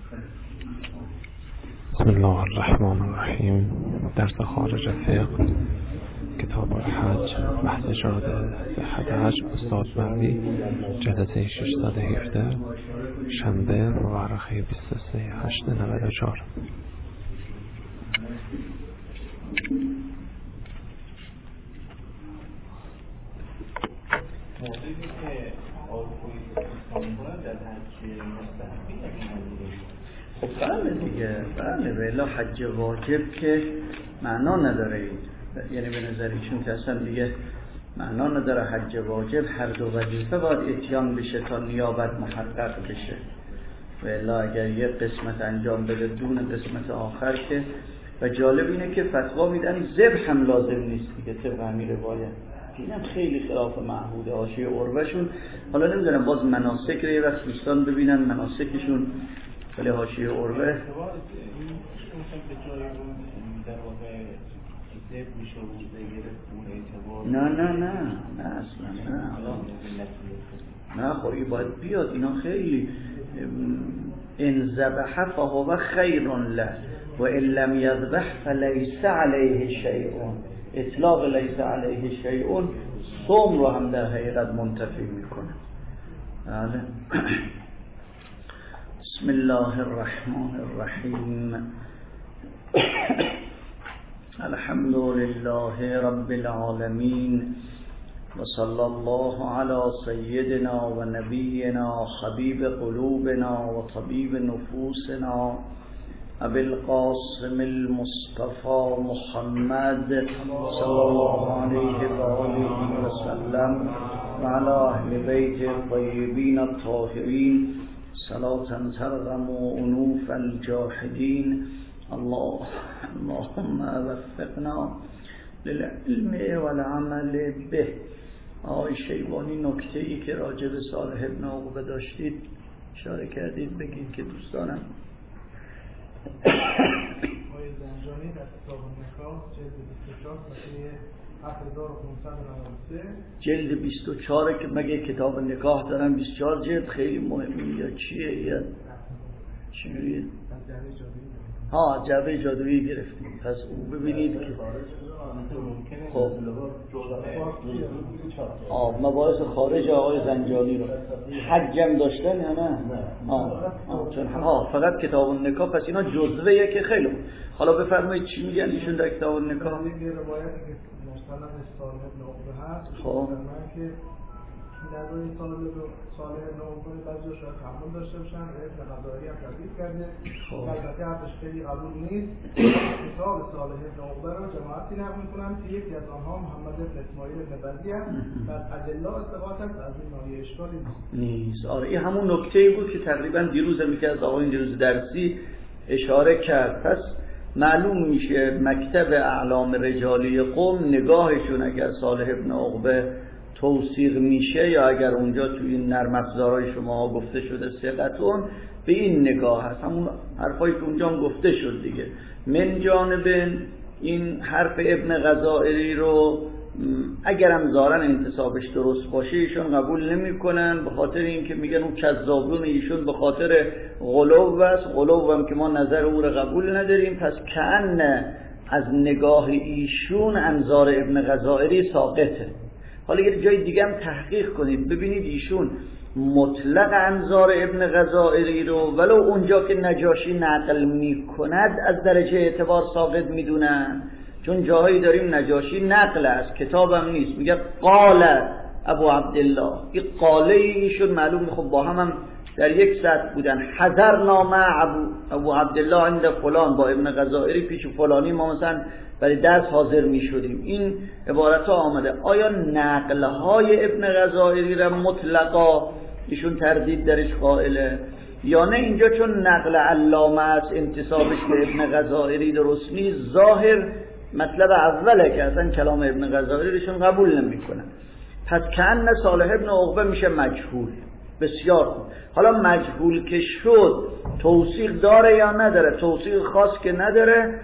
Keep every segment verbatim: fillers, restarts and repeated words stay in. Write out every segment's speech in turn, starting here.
بسم الله الرحمن الرحیم. درس خارج فقه کتاب الحج بحث شده صحت حج استاد مردی جلسه ششصد و هفده شنبه مورخه بیست و سه هشت نود و چهار. خب بله دیگه، بله ولی حج واجب که معنا نداره، یعنی به نظر ایشون که اصلا دیگه معنا نداره. حج واجب هر دو وظیفه باید اتیان بشه تا نیابت محقق بشه، ولی اگر یه قسمت انجام بده دون قسمت آخر که. و جالب اینه که فتوا میدن ذبح هم لازم نیست دیگه طبق همین روایت. اینم خیلی خلاف معهود حاشیه عروهشون. حالا نمیدونم باز مناسک رو یه وقت دوستان ببینن مناسکشون، ولی حاشیه عروه نه نه نه نه اصلا نه نه خوری باید بیاد. اینا خیلی ان ذبح فهو خیر له و ان لم یذبح فلیس علیه شیء. اطلاق لیس علیه شیء صوم رو هم در حقیقت منتفی میکنه. بله. بسم الله الرحمن الرحیم. الحمد لله رب العالمین و صلی الله علی سیدنا و نبینا حبیب قلوبنا و طبیب نفوسنا ابی القاسم المصطفى محمد صلی الله علیه و آله و سلم و علی اهل بیت الطیبین الطاهرین صلاة ترغم انوف الجاحدین. الله اللهم وفقنا للعلم والعمل به. آقای شیبانی نکته ای که راجع به صالح ابن عقبه داشتید اشاره کردید بگید که دوستانم. آقای زنجانی در کتاب النکاح جلد بیست و چهار صفحه هفت هزار و پانصد و نود و سه جلد بیست و چهار که مگه کتاب نکاح دارن بیست و چهار جلد خیلی مهمه یا چیه یا چی میگید؟ ها جعبه جادویی گرفتیم. پس او ببینید که خب آه مباحث خارج آقای زنجانی رو حجم داشتن یا نه؟ آه آه چون ها فقط کتاب النکاح. پس اینا جزوه که خیلی خوب. حالا بفرمایید چی میگن ایشون در کتاب النکاح؟ میگه روایتی که مستند صالح ابن عقبه هست. خب که در روی صالح ابن عقبه بعضی شاید قبول داشته باشن، ابن غزالی هم تبدیل کرده. البته حرفش خیلی قبول نیست. کتاب صالح ابن عقبه رو جماعتی نقل میکنن که یکی از آنها محمد ابن اسماعیل ابن بدی است و از ادله استفاده است. از این ناحیه اشکالی نیست. آره این همون نکته‌ای بود که تقریبا دیروز هم که از آقای دیروز درسی اشاره کرد. پس معلوم میشه مکتب اعلام رجالی قوم نگاهشون اگر صالح ابن عقبه توثیق میشه یا اگر اونجا توی این نرم افزارهای شما گفته شده ثقتون، به این نگاه هست. همون حرفایی که اونجا هم گفته شد دیگه. من جانب این حرف ابن غزائری رو اگرم ظاهرا انتصابش درست باشه ایشون قبول نمیکنن، به خاطر اینکه میگن اون کذابون ایشون به خاطر غلو است. غلو هم که ما نظر او رو قبول نداریم. پس کأن از نگاه ایشون انظار ابن غزائری ساقطه. حالا یه جای دیگه هم تحقیق کنید ببینید ایشون مطلق انظار ابن غزائری رو ولو اونجا که نجاشی نقل میکند از درجه اعتبار ساقط میدونن، چون جاهایی داریم نجاشی نقل است کتابم نیست، میگه قال ابو عبدالله. این قاله ایشون معلوم خب با هم, هم در یک سطح بودن. حضر نامه ابو, ابو عبدالله عند فلان با ابن غزائری پیش فلانی ما مثلا برای درس حاضر می شدیم. این عبارت ها آمده. آیا نقل های ابن غزائری را مطلقا ایشون تردید درش قائله یا نه؟ اینجا چون نقل علامه است انتسابش به ابن غزائری درست نیست. ظاهر مطلب اوله که اصلا کلام ابن غزائری ایشون قبول نمی کنن. پس کأن صالح ابن عقبه میشه مجهول. بسیار خوب. حالا مجهول که شد توثیق داره یا نداره؟ توثیق خاص که نداره.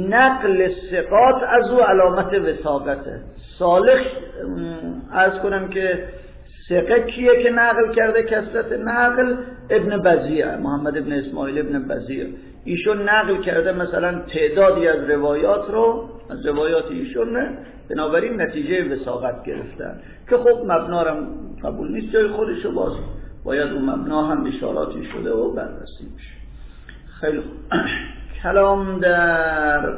نقل ثقات از او علامت وثاقته. صالح عرض کنم که ثقه کیه که نقل کرده؟ کثرت نقل ابن بزیع، محمد ابن اسماعیل ابن بزیع. ایشون نقل کرده مثلا تعدادی از روایات رو، از روایات ایشون، بنابراین نتیجه وثاقت گرفتن که خب مبنا رو قبول نیست جای خودشو، باز باید اون مبنا هم اشاراتی شده و بررسی میشه. خیلی کلام در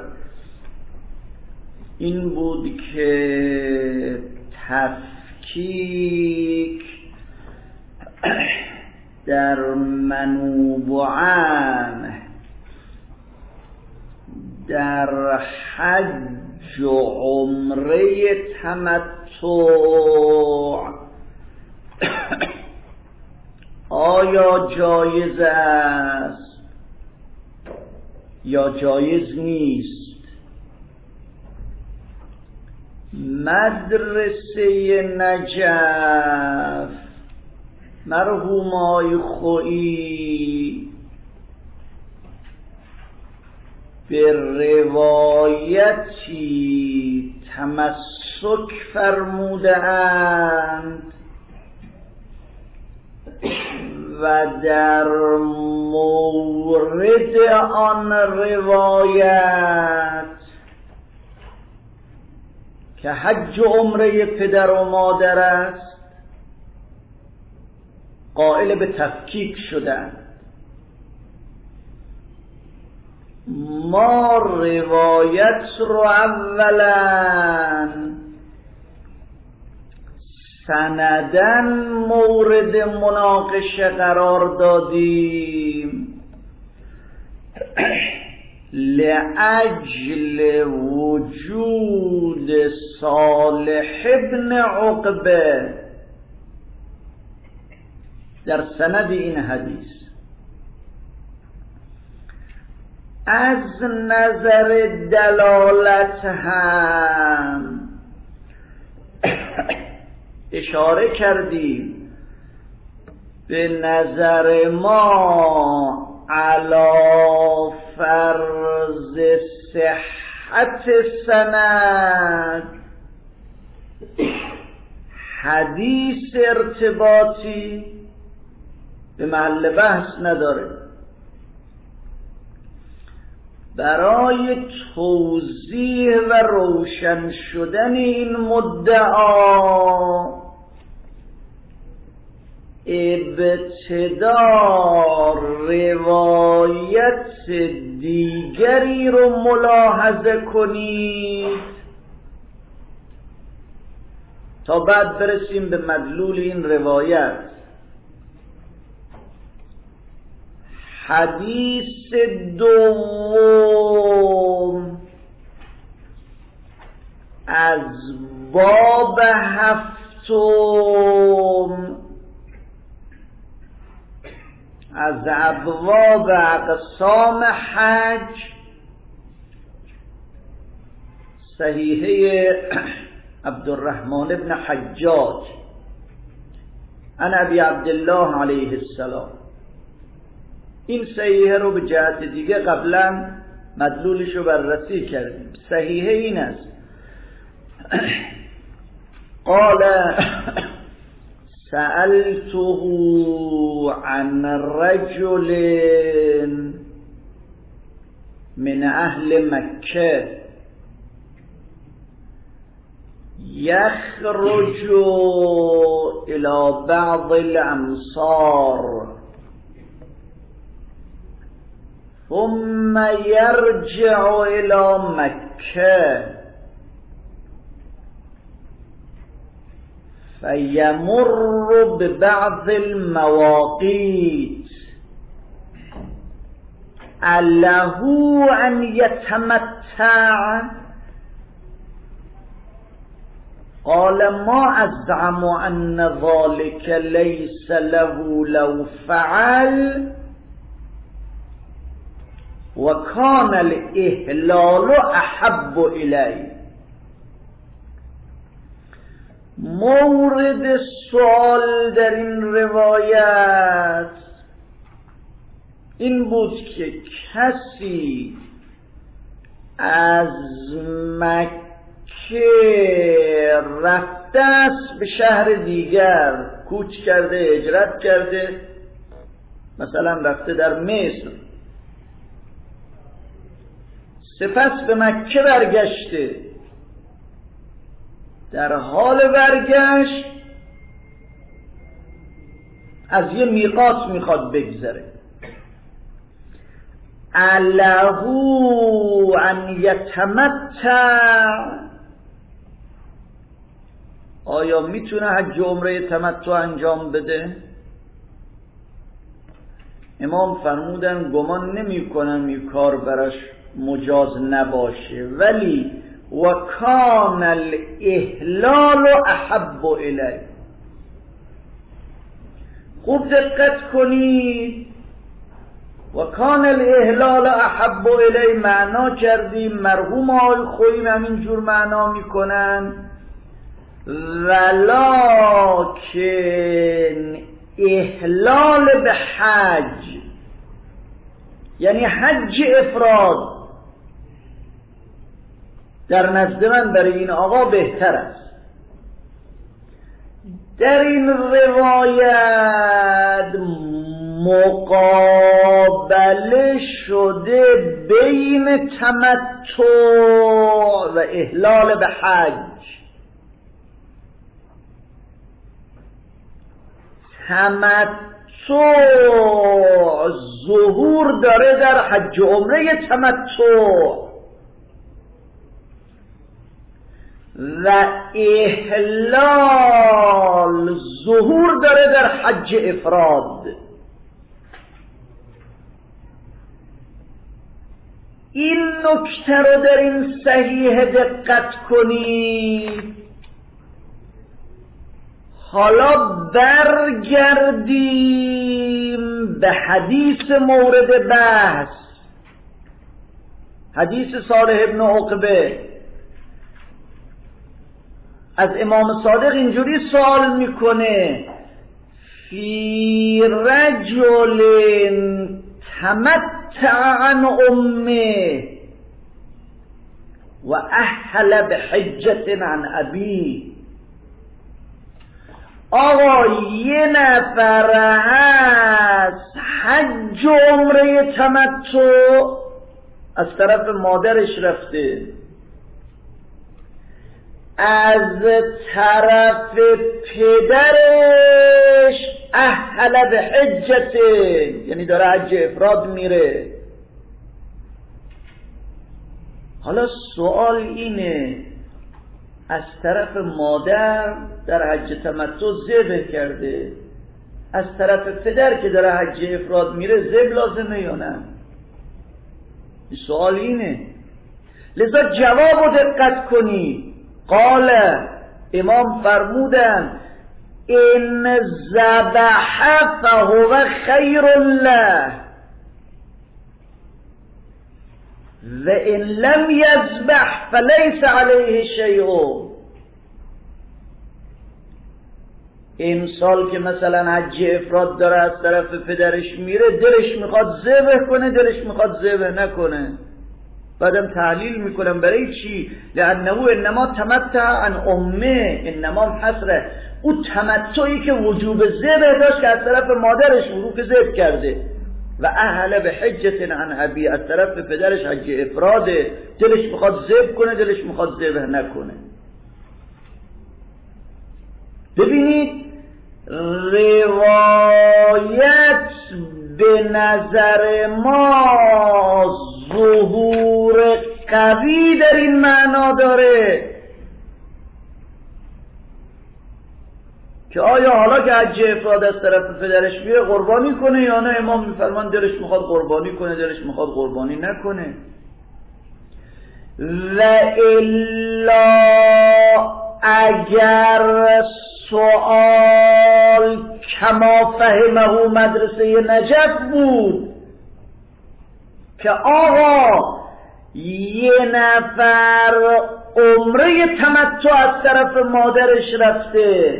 این بود که تفکیک در منوبعان در حج و عمره تمتع آیا جایز است یا جایز نیست؟ مدرسه نجف مرحوم آی خویی به روایتی تمسک فرمودند و در مورد آن روایت که حج و عمره پدر و مادر است قائل به تفکیک شدند. ما روایت رو اولا سندن مورد مناقشه قرار دادیم لأجل وجود صالح ابن عقبه در سند این حدیث. از نظر دلالت هم اشاره کردیم به نظر ما علی فرض صحت سند حدیث ارتباطی به محل بحث نداره. برای توضیح و روشن شدن این مدعا ابتدا روایت دیگری رو ملاحظه کنید تا بعد برسیم به مدلول این روایت. حدیث دوم از باب هفتم از ابواب اقسام حج، صحیحه عبدالرحمن بن حجاج عن ابی عبدالله علیه السلام. این صحیحه رو به جهت دیگه قبلا مدلولش رو بررسی کردیم. صحیحه این است: قال سألته عن رجل من اهل مکه یخرج الى بعض الامصار ثم يرجع الى مكة فيمر ببعض المواقيت أله أن يتمتع؟ قال ما أزعم أن ذلك ليس له لو فعل وكان الإهلال أحب إليه. مورد سوال در این روایت این بود که کسی از مکه رفته است به شهر دیگر، کوچ کرده، هجرت کرده، مثلا رفته در مصر، سپس به مکه برگشته، در حال برگشت از یه میقات میخواد بگذره. علهو ان یتمتع، آیا میتونه حج و عمره تمتع انجام بده؟ امام فرمودن گمان نمی کنم این کار براش مجاز نباشه، ولی و کان الاحلال احب الی. خوب دقت کنید، و کان الاحلال احب الی معنا کردیم، مرحوم آقای خویی همین جور معنا میکنن، ولکن احلال به حج یعنی حج افراد در نزد من برای این آقا بهتر است. در این روایت مقابله شده بین تمتع و احلال به حج. تمتع ظهور داره در حج و عمره تمتع و احلال ظهور داره در حج افراد. این نکته رو در این صحیح دقت کنید. حالا برگردیم به حدیث مورد بحث، حدیث صالح ابن عقبه. از امام صادق اینجوری سوال میکنه: فی رجل تمتع عن امه و احل بحجت عن ابی. آقا یه نفر هست حج و عمره تمتع از طرف مادرش رفته، از طرف پدرش اهل به حجته، یعنی داره حج افراد میره. حالا سوال اینه: از طرف مادر در حج تمتع ذبح کرده، از طرف پدر که داره حج افراد میره ذبح لازمه یا نه؟ سوال اینه. لذا جواب رو دقت کنی. قال، امام فرمودن: ان ذبح فهو خیر له و ان لم یذبح فلیس علیه شیء. امسال که مثلا حج افراد داره از طرف پدرش میره، دلش میخواد ذبح کنه، دلش میخواد ذبح نکنه، بعدم تحلیل میکنم برای چی؟ لانه انما تمتع عن امه، انما حسره او تمتعی که وجوب ذبح داشت که از طرف مادرش ورود ذبح کرده، و اهل به حجت عن ابی، از طرف پدرش حج افراده، دلش میخواد ذبح کنه، دلش میخواد ذبح نکنه. ببینید روایت به نظر ما ظهور قوی در این معنا داره که آیا حالا که حج افراد از طرف پدرش میره قربانی کنه یا نه؟ امام میفرمان دلش میخواد قربانی کنه، دلش میخواد قربانی نکنه. و الا اگر سوال کما فهمه مدرسه نجف بود که آقا یه نفر عمره تمتع از طرف مادرش رفته،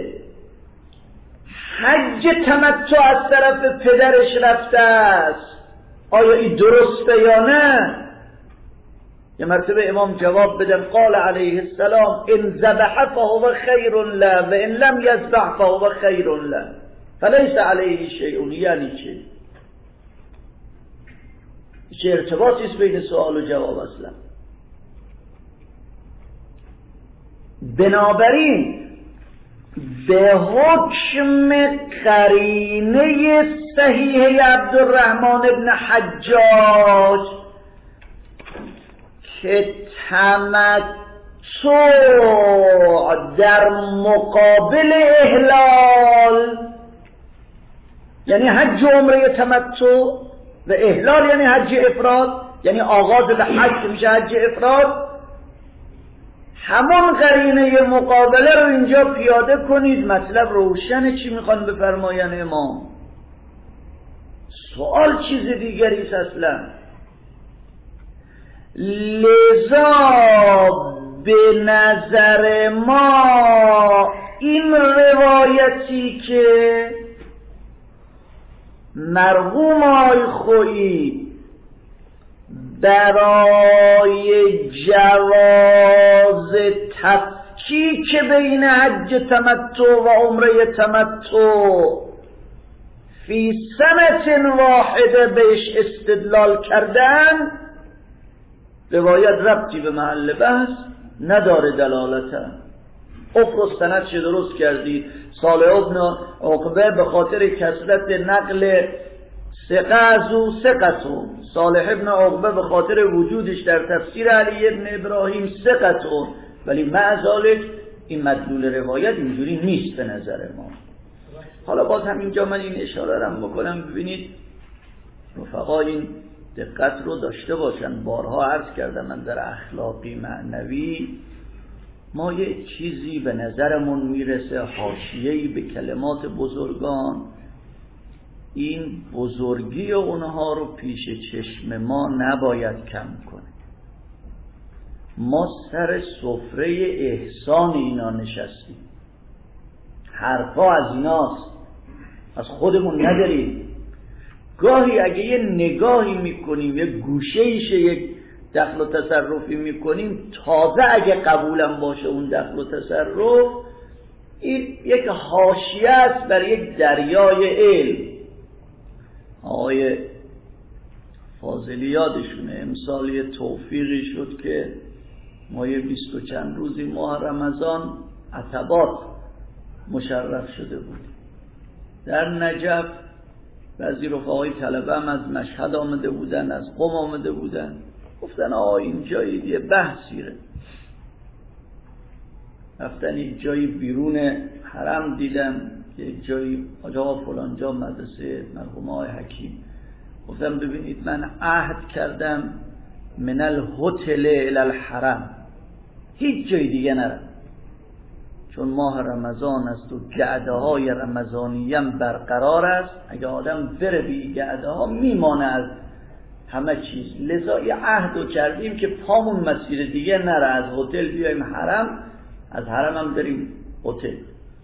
حج تمتع از طرف پدرش رفته است، آیا این درسته یا نه؟ یه مرتبه امام جواب بدن قال علیه السلام ان ذبح فهو خیر له و ان لم یذبح فهو خیر له فلیس علیه شیء. یعنی چه؟ چه ارتباطی است بین سوال و جواب اصلا؟ بنابراین به حکم قرینه صحیح عبدالرحمن ابن حجاج که تمتع در مقابل احلال یعنی حج و عمره تمتع و احلال یعنی حج افراد، یعنی آغاز به حج میشه حج افراد، همون قرینه مقابله رو اینجا پیاده کنید. مطلب روشن چی میخوان بفرماین امام؟ سوال چیز دیگری است اصلا. لذا به نظر ما این روایتی که مرحوم آقای خویی برای جواز تفکیک بین حج تمتع و عمره تمتع فی سنة واحده بهش استدلال کردن، روایت ربطی به محل بحث نداره دلالتا. افرض سند چه درست کردید صالح ابن عقبه به خاطر کثرت نقل ثقه از او ثقتون، صالح ابن عقبه به خاطر وجودش در تفسیر علی ابن ابراهیم ثقتون، ولی مع ذلک این مدلول روایت اینجوری نیست به نظر ما. حالا باز هم اینجا من این اشاره رو بکنم، ببینید رفقا این دقت رو داشته باشن. بارها عرض کردم من در اخلاقی معنوی ما یه چیزی به نظرمون میرسه حاشیه‌ای به کلمات بزرگان، این بزرگی اونها رو پیش چشم ما نباید کم کنه. ما سر سفره احسان اینا نشستیم، حرفا از ایناست، از خودمون نداریم. گاهی اگه یه نگاهی میکنیم، یه گوشه ایشه یک دخل و تصرفی میکنیم، تازه اگه قبولم باشه اون دخل و تصرف، این یک حاشیه است بر یک دریای علم. آقای فاضلی یادشونه امسال یه توفیقی شد که ما یه بیست و چند روزی ماه رمضان عتبات مشرف شده بود در نجف. بعضی رفقای طلبه هم از مشهد آمده بودن، از قم آمده بودن، گفتن آقا این جایی یه بحثیره. رفتن یک جایی بیرون حرم دیدم، یک جایی آجا فلان جا مدرسه مرحوم آقای حکیم. گفتم ببینید من عهد کردم من الهتل الی الحرم، هیچ جای دیگه نرم، چون ماه رمضان است و گعده های رمضانی هم برقرار است. اگه آدم بره بی گعده ها میمانه از همه چیز. لذا یه عهدو کردیم که پامون مسیر دیگه نره، از هتل بیایم حرم، از حرم هم بریم هتل.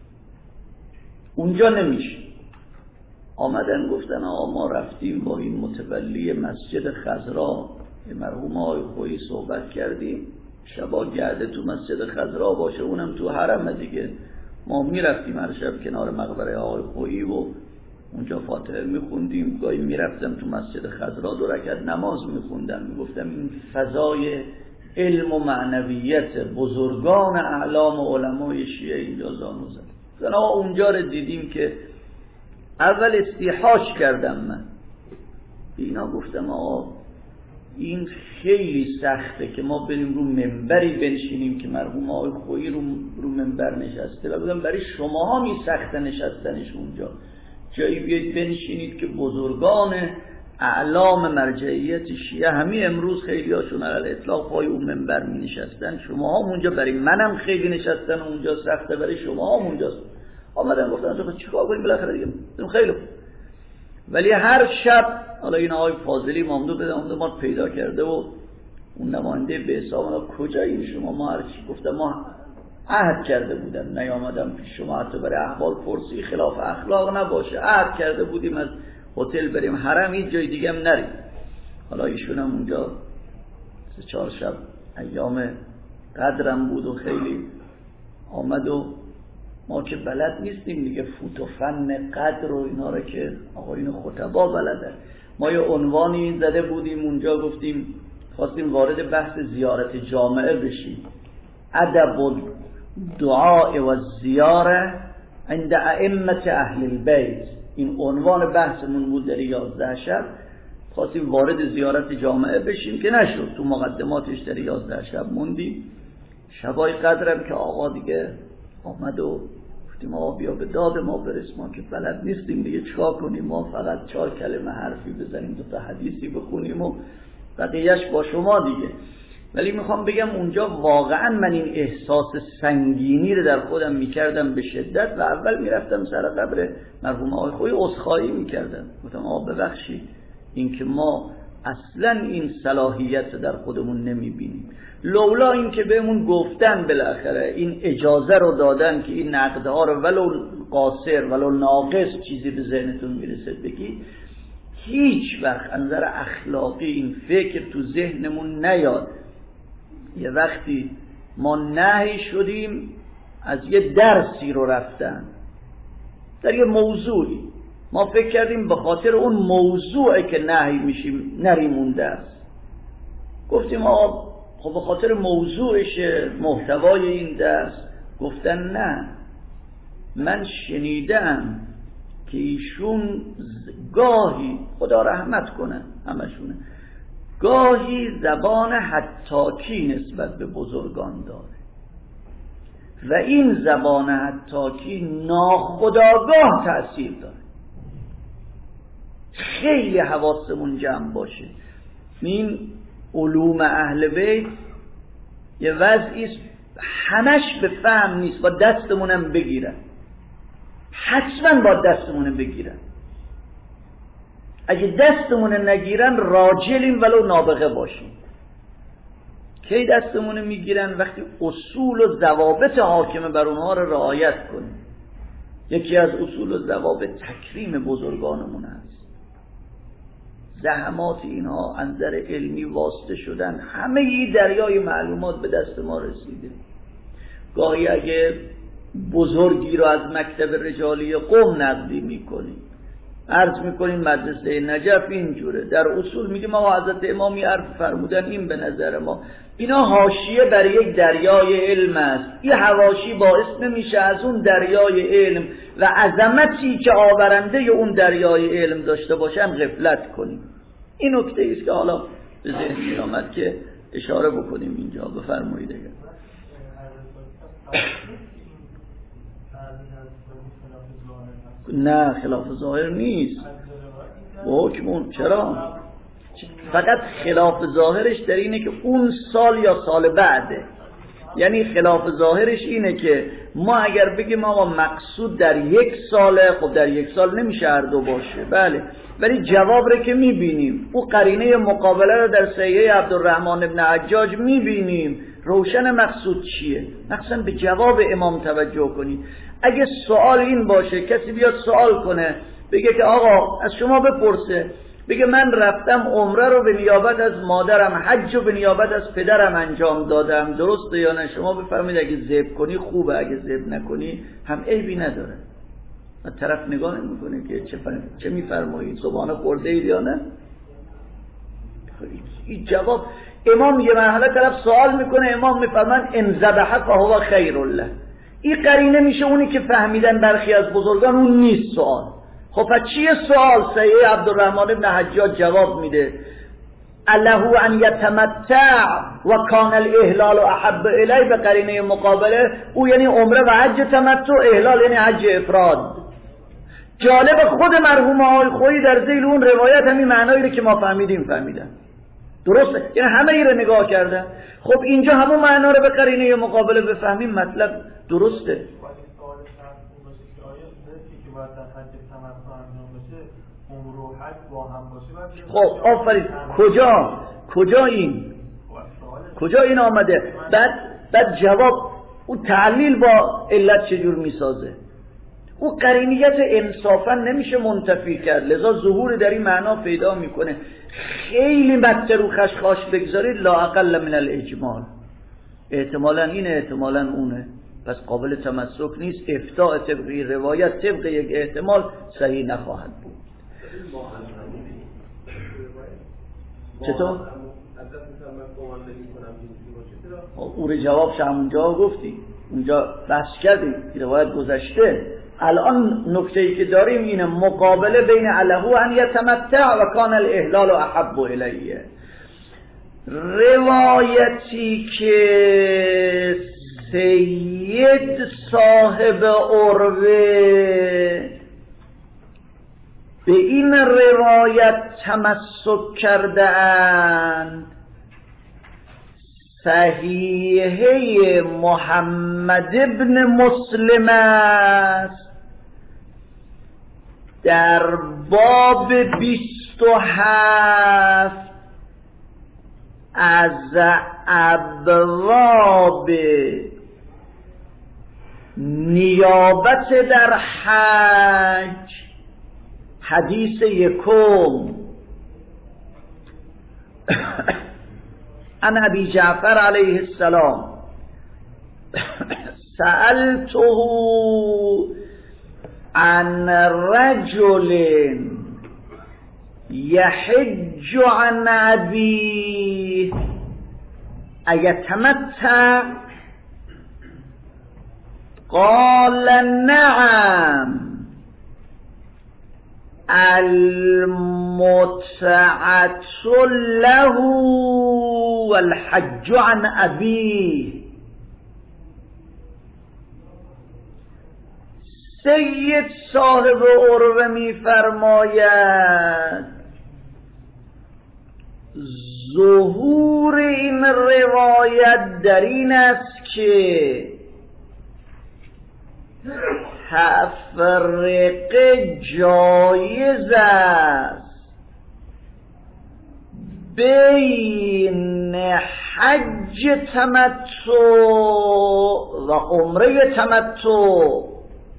اونجا نمیشه. آمدن گفتن آقا ما رفتیم با این متولی مسجد خضرا مرحوم آقای خویی صحبت کردیم، شبا گرده تو مسجد خضرا باشه، اونم تو حرم دیگه. ما میرفتیم هر شب کنار مقبره آقای خویی و اونجا فاتحه میخوندیم، گاهی میرفتم تو مسجد خضرا دو رکعت نماز میخوندم. میگفتم این فضای علم و معنویت بزرگان اعلام و علمای شیعه اینجا زانو زد. مثلا اونجا رو دیدیم که اول استیحاش کردم من، اینا گفتم آقا این خیلی سخته که ما بریم رو منبری بنشینیم که مرحوم آقای خویی رو, رو منبر نشسته، و بودم برای شماها می سخته نشستنش اونجا. جایی بیاید بنشینید که بزرگان اعلام مرجعیت شیعه همین امروز خیلی هاشون علی اطلاق پای اون منبر می نشستن، شماها اونجا برای منم خیلی نشستن اونجا سخته، برای شماها اونجا. آمدن گفتن چیکار کنیم بالاخره دیگه خیلی. ولی هر شب حالا این آقای فاضلی مامدو بده اونجا ما پیدا کرده و اون نماینده به حساب کجایی شما، ما هر چی گفتم ما عهد کرده بودم نیامدم پیش شما حتی برای احوال پرسی خلاف اخلاق نباشه، عهد کرده بودیم از هتل بریم حرم، هیچ جای دیگه هم نریم. حالا ایشون هم اونجا سه چهار شب ایام قدرم بود و خیلی آمد و ما که بلد نیستیم دیگه فوت و فن قدر و اینا رو که آقایون خطبا بلدن. ما یه عنوانی زده بودیم اونجا، گفتیم خواستیم وارد بحث زیارت جامعه بشیم، ادب دعاء و زیاره عند ائمه اهل البیت. این عنوان بحثمون بود در یازده شب. خواستیم وارد زیارت جامعه بشیم که نشد، تو مقدماتش در یازده شب موندیم. شبای قدرم که آقا دیگه آمد و گفتیم آقا بیا به داد ما برس، ما که بلد نیستیم دیگه چیکار کنیم، ما فقط چهار کلمه حرفی بزنیم، دو تا حدیثی بخونیم و بقیه‌اش با شما دیگه. ولی میخوام بگم اونجا واقعا من این احساس سنگینی رو در خودم میکردم به شدت و اول میرفتم سر قبر مرحوم آقای خویی عذرخواهی میکردم، گفتم آقا ببخشید این که ما اصلا این صلاحیت در خودمون نمیبینیم، لولا این که بهمون گفتن بالاخره این اجازه رو دادن که این نقدها رو ولو قاصر ولو ناقص چیزی به ذهنتون میرسه بگی، هیچ وقت از نظر اخلاقی این فکر تو ذهنمون نیاد. یه وقتی ما نهی شدیم از یه درسی رو رفتن در یه موضوعی، ما فکر کردیم به خاطر اون موضوعی که نهی میشیم نریم اون درس، گفتیم آقا خب به خاطر موضوعش محتوای این درس. گفتن نه، من شنیدم که ایشون گاهی خدا رحمت کنه همشونه گاهی زبان حتاکی نسبت به بزرگان داره و این زبان حتاکی ناخودآگاه تأثیر داره. خیلی حواسمون جمع باشه. این علوم اهل بیت یه وضعی همش به فهم نیست، با دستمونم بگیرن، حتما با دستمون بگیرن. اگه دستمون نگیرن راجلیم ولو نابغه باشیم. کی دستمون میگیرن؟ وقتی اصول و ضوابط حاکم بر اونها رو رعایت کنیم. یکی از اصول و ضوابط تکریم بزرگانمون هست. زحمات اینها انظر علمی واسطه شدن، همه ای دریای معلومات به دست ما رسیده. گاهی اگه بزرگی رو از مکتب رجالی قم نقدی میکنیم، عرض میکنیم مدرسه نجف اینجوره، در اصول میگیم ما حضرت امامی عرض فرمودن این به نظر ما. اینا حاشیه بر یک دریای علم است. این حواشی باعث نمیشه از اون دریای علم و عظمتی که آورنده اون دریای علم داشته باشن غفلت کنیم. این نکته است که حالا به ذهن می آمد که اشاره بکنیم اینجا. بفرمایید. اگر نه خلاف ظاهر نیست حکمون، چرا؟ فقط خلاف ظاهرش در اینه که اون سال یا سال بعده. یعنی خلاف ظاهرش اینه که ما اگر بگیم آقا مقصود در یک ساله، خب در یک سال نمیشه هر دو باشه، بله، ولی جواب رو که میبینیم، او قرینه مقابله رو در صحیح عبدالرحمن ابن حجاج میبینیم، روشن مقصود چیه. مقصود به جواب امام توجه کنید. اگه سوال این باشه، کسی بیاد سوال کنه بگه که آقا از شما بپرسه، بگه من رفتم عمره رو به نیابت از مادرم، حج رو به نیابت از پدرم انجام دادم، درسته یا نه؟ شما بفرمایید اگه ذبح کنی خوبه، اگه ذبح نکنی هم عیبی نداره. و طرف نگاه نمیکنه که چه فر... چه میفرمایید، صبحانه خورده اید یا نه. این جواب امام یه مرحله طرف سوال میکنه، امام میفرمان ان ذبح فهو خیر له. این قرینه میشه اونی که فهمیدن برخی از بزرگان اون نیست سوال. خب پس چیه سوال؟ صحیح عبدالرحمن ابن حجاج جواب میده اله ان یتمتع و کان الاهلال احب الی، به قرینه مقابله او یعنی عمره و حج تمتع، اهلال یعنی حج افراد. جالب خود مرحوم آقای خویی در ذیل اون روایت همین معنایی رو که ما فهمیدیم فهمیدن، درسته؟ یعنی همه ای رو نگاه کردن. خب اینجا همون معنا رو به قرینه مقابله بفهمیم، مطلب درسته. خب آفرین، کجا کجا این کجا این آمده؟ بعد بعد جواب او تعلیل با علت چجور میسازه. او قرینیت انصافا نمیشه منتفی کرد، لذا ظهور در این معنا پیدا میکنه. خیلی مته رو خشخاش بگذارید لا اقل من الاجمال، احتمالا اینه احتمالا اونه، پس قابل تمسک نیست. افتاء طبقی روایت طبق یک احتمال صحیح نخواهد بود. چطور؟ او رو جوابش همونجا گفتی، اونجا بحث کردیم، روایت گذشته. الان نکته‌ای که داریم اینه مقابله بین علهو ان یتمتع و کان الاحلال احب الیه. روایتی که سید صاحب عروه به این روایت تمسک کرده اند، صحیحه محمد ابن مسلم است، در باب بیست و هفت از ابواب نیابت در حج، حدیث یکم عن ابی جعفر علیه السلام سألته عن رجل يحج عن أبيه أيتمتع؟ قال نعم، المتعة له والحج عن أبيه. سید صاحب عروه می فرماید ظهور این روایت در این است که تفرقه جایز است بین حج تمتع و عمره تمتع،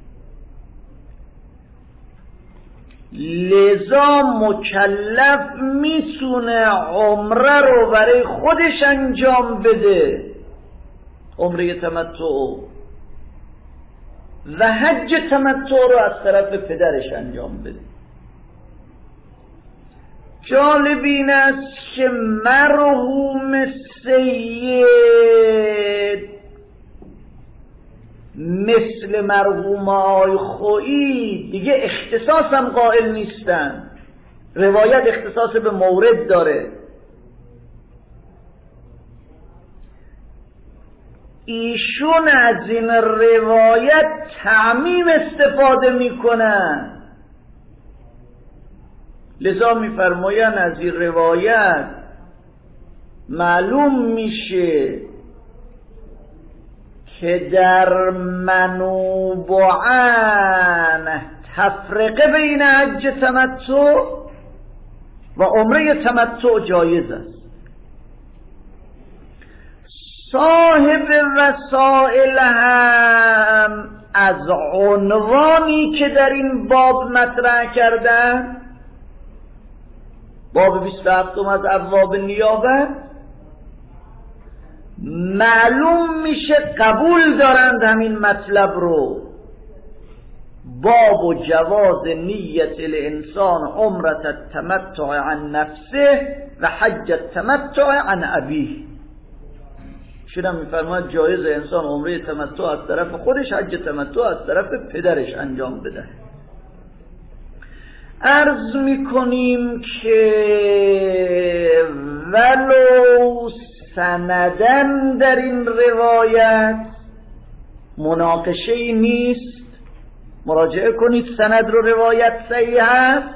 لذا مکلف میتونه عمره رو برای خودش انجام بده، عمره تمتع، و حج تمتع رو از طرف پدرش انجام بده. جالب این است که مرحوم سید مثل مرحوم آی خویی دیگه اختصاص هم قائل نیستن، روایت اختصاص به مورد داره. ایشون از این روایت تعمیم استفاده میکنن، لذا میفرماین از این روایت معلوم میشه که در منوبعان تفرقه بین حج تمتع و عمره تمتع جایز است. صاحب وسائل هم از عنوانی که در این باب مطرح کردن، باب بیست و هفت از ابواب نیابت، معلوم میشه قبول دارند همین مطلب رو. باب و جواز نیت الانسان عمرت التمتع عن نفسه و حج التمتع عن ابیه. شدم میفرماید جایز انسان عمره تمتع از طرف خودش، حج تمتع از طرف پدرش انجام بده. عرض میکنیم که ولو سندن در این روایت مناقشه ای نیست، مراجعه کنید سند رو، روایت صحیح است،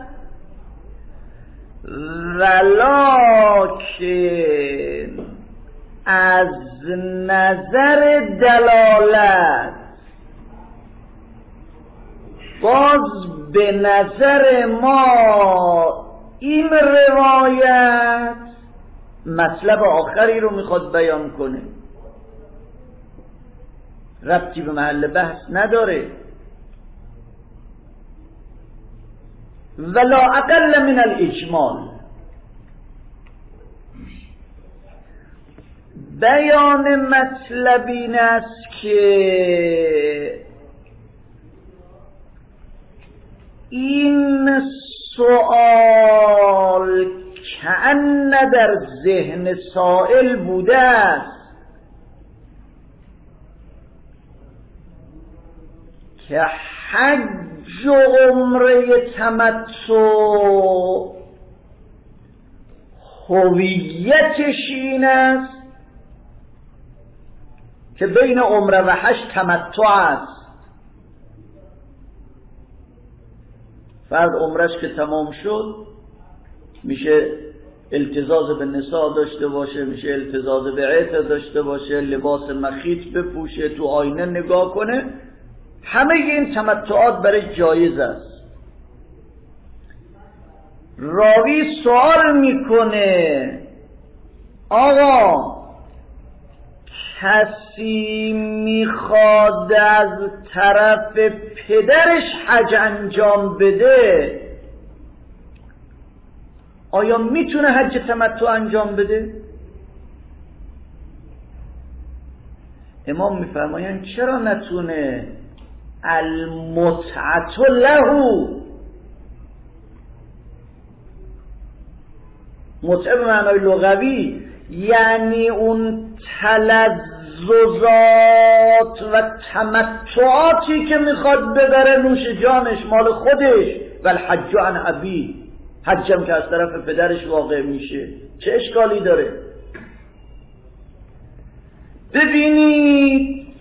ولکن از نظر دلالت باز به نظر ما این روایت مطلب آخری رو میخواد بیان کنه، ربطی به محل بحث نداره. ولا اقل من الاجمال. بیان مطلب این است که این سؤال کأن در ذهن سائل بوده است که حج و عمره تمتع هویتش این است که بین عمره و حج تمتع است. فرد عمرش که تمام شد میشه التزاز به نساء داشته باشه، میشه التزاز به عطر داشته باشه، لباس مخیط بپوشه، تو آینه نگاه کنه، همه این تمتعات برای جایز است. راوی سوال میکنه آقا کسی میخواد از طرف پدرش حج انجام بده، آیا میتونه حج تمتع انجام بده؟ امام میفرمایند چرا نتونه؟ المتعة له، متعه به معنای لغوی یعنی اون تلذذات و تمتعاتی که میخواد ببره نوش جانش مال خودش. و الحج عن ابی، حجم که از طرف پدرش واقع میشه، چه اشکالی داره؟ ببینید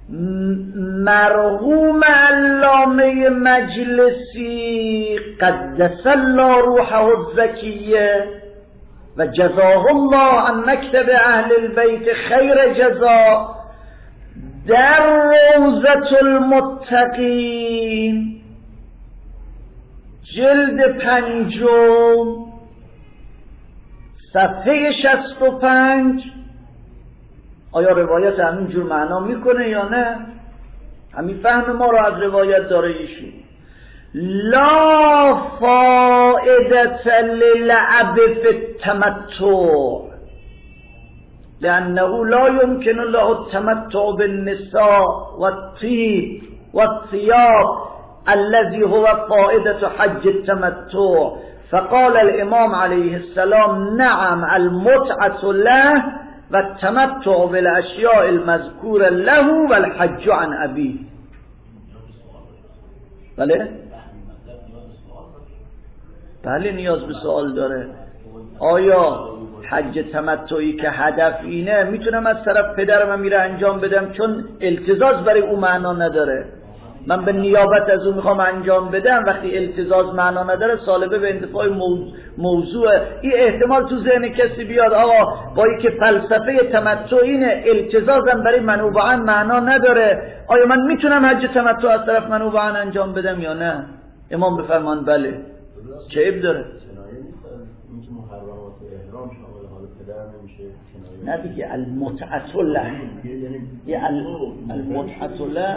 مرحوم علامه مجلسی قدس الله روحه الزکیه و جزاه الله عن مکتب اهل البیت خیر جزا در روضة المتقین جلد پنجم صفحه شصت و پنج، آیا روایت همین جور معنا میکنه یا نه؟ همین فهم ما را از روایت داره ایشون. لا فائدة للعب في التمتع لأنه لا يمكن له التمتع بالنساء والطيب والثياب الذي هو فائدة حج التمتع. فقال الإمام عليه السلام نعم المتعة له والتمتع بالأشياء المذكورة له والحج عن أبيه. بله؟ بله نیاز به سوال داره. آیا حج تمتعی که هدف اینه میتونم از طرف پدرم میره انجام بدم چون التزاز برای او معنا نداره، من به نیابت از او میخوام انجام بدم، وقتی التزاز معنا نداره سالبه به انتفاع موضوع. این احتمال تو ذهن کسی بیاد آقا با اینکه فلسفه تمتع اینه التزازم برای منوبعا معنا نداره، آیا من میتونم حج تمتع از طرف منوبعا انجام بدم یا نه؟ امام بفرمان بله. چه عیب داره؟ نه دیگه المتعة له، یه المتعة له.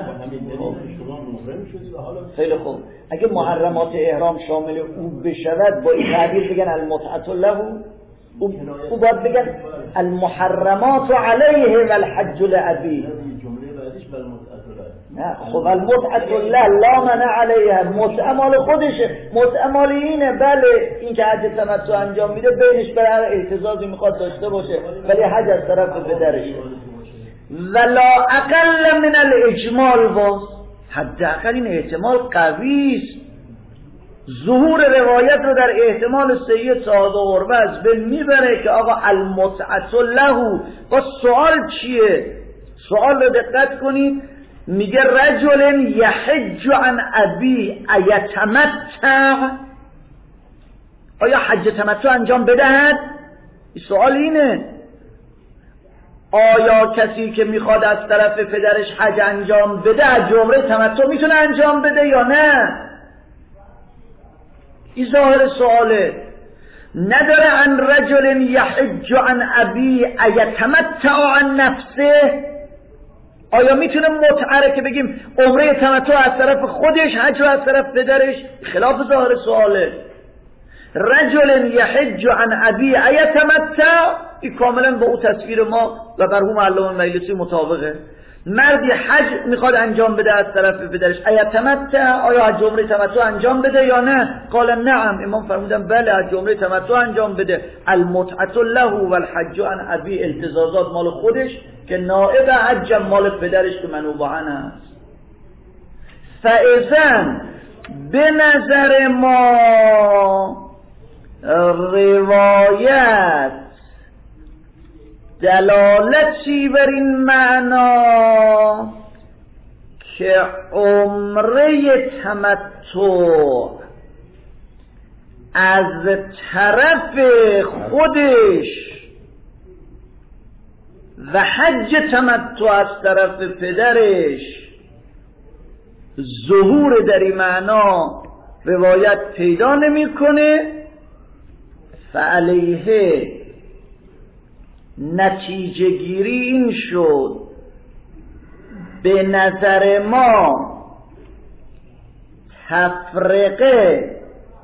خیلی خوب، اگه محرمات احرام شامل او بشود با این تعبیر بگن المتعة له، او باید بگن المحرمات علیه و الحج لأبی. نه خب المتعة له لا منع علیه، متعه مال خودشه، متعه مال اینه. بله این که حج تمتع انجام میده بینش برای هر احتزازی میخواد داشته باشه، ولی حج از طرف پدرشه. ولا اقل من الاجمال، باز حداقل این احتمال قوی است. ظهور روایت رو در احتمال سید سعاد و قربه از بین میبره که آقا المتعة له. با سوال چیه؟ سوال رو دقت کنید، میگه رجل یحج عن ابی ایتمتع، آیا حج تمتع انجام بدهد؟ سوال اینه، آیا کسی که میخواد از طرف پدرش حج انجام بده حج عمره تمتع میتونه انجام بده یا نه؟ این ظاهر سواله. نداره عن رجل یحج عن ابی ایتمتع عن نفسه، آیا میتونه متعره که بگیم عمره تمتع از طرف خودش، حج از طرف پدرش؟ خلاف ظاهر سواله. رجل یحج عن ابی ایتمتع، این کاملا با او تصویر ما و مرحوم علامه مجلسی مطابقه. مردی حج میخواد انجام بده از طرف پدرش، ایتمتع، آیا حج عمره تمتع انجام بده یا نه؟ قال نعم، امام فرمودن بله حج عمره تمتع انجام بده. المتعه له والحج عن ابی، التزازات مال خودش که نائب حج مال پدرش که منوبه هست. فاذا به نظر ما روایت دلالتی بر این معنا که عمره تمتع از طرف خودش و حج تمتع از طرف پدرش ظهور در این معنا روایت پیدا نمی‌کنه، فعلیه نتیجه گیری این شد به نظر ما تفرقه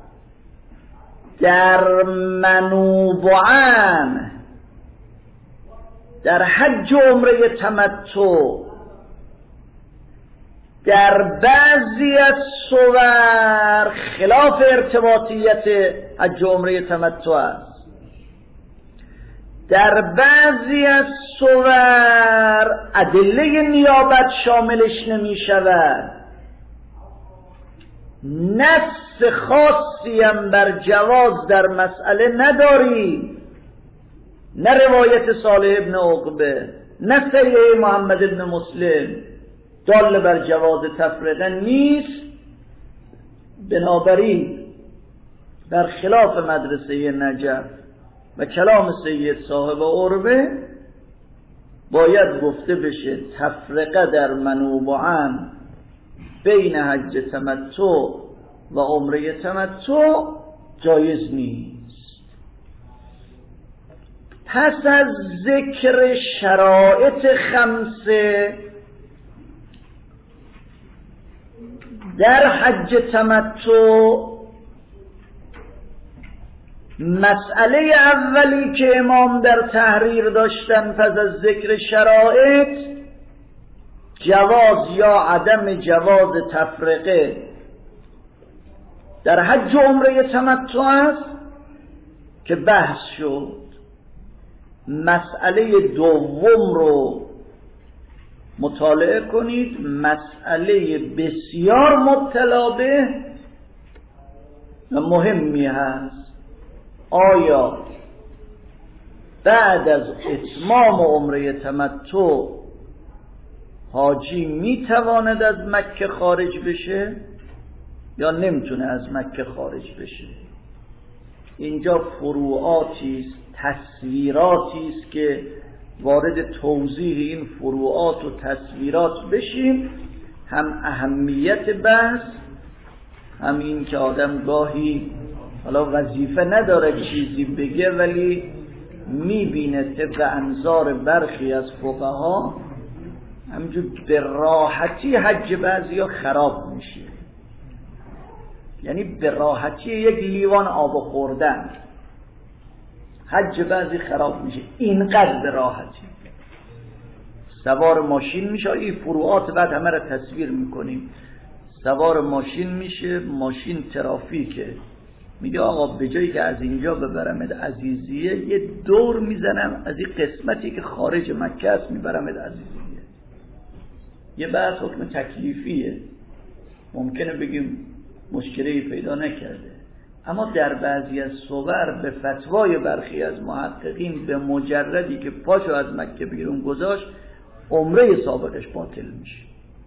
در منوبعان در حج و عمره تمتع در بعضی از صور خلاف ارتباطیت حج و عمره تمتع است، در بعضی از صور ادله نیابت شاملش نمی شود، نص خاصی هم بر جواز در مسئله نداری، نه روایت صالح ابن عقبه نه صحیح محمد ابن مسلم دال بر جواز تفرقه نیست. بنابراین در خلاف مدرسه نجف و کلام سید صاحب عربه باید گفته بشه تفرقه در منوبعان بین حج تمتع و عمره تمتع جایز نیست. پس از ذکر شرایط خمسه در حج تمتع، مسئله اولی که امام در تحریر داشتن پس از ذکر شرایط جواز یا عدم جواز تفرقه در حج و عمره تمتع است که بحث شد. مسئله دوم رو مطالعه کنید، مسئله بسیار مبتلا به و مهمی هست. آیا بعد از اتمام عمره تمتع حاجی میتواند از مکه خارج بشه یا نمیتونه از مکه خارج بشه؟ اینجا فروعاتی است، تصویراتی است که وارد توضیح این فروعات و تصویرات بشیم. هم اهمیت بحث، هم این که آدم گاهی حالا وظیفه نداره چیزی بگه ولی میبینه طبق انظار برخی از فقها همجور به راحتی حج بعضیا خراب میشه، یعنی به راحتی یک لیوان آب خوردن حج بعضی خراب میشه، اینقدر به راحتی. سوار ماشین میشه، این فروعات بعد همه را تصویر میکنیم. سوار ماشین میشه، ماشین ترافیکه، میگه آقا به جایی که از اینجا ببرمت عزیزیه یه دور میزنم از این قسمتی که خارج مکه است میبرمت عزیزیه. یه بحث حکم تکلیفیه، ممکنه بگیم مشکلی پیدا نکرده، اما در بعضی از صور به فتوای برخی از محققین به مجردی که پاشو از مکه بیرون گذاشت عمره سابقش باطل میشه.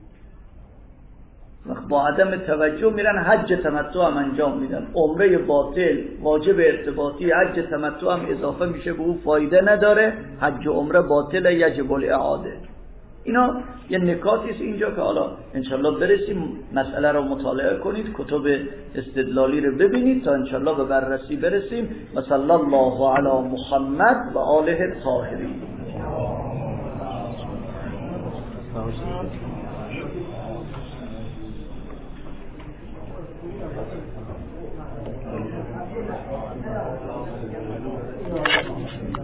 وقت با عدم توجه میرن حج تمتع هم انجام میدن، عمره باطل واجب ارتباطی حج تمتع هم اضافه میشه به اون، فایده نداره، حج و عمره باطل یجب الاعاده. اینا یه نکاتی است اینجا که حالا انشالله برسیم مسئله رو مطالعه کنید، کتب استدلالی رو ببینید تا انشالله به بررسی برسیم. و صلی الله علی محمد و آله الطاهرین. Thank you.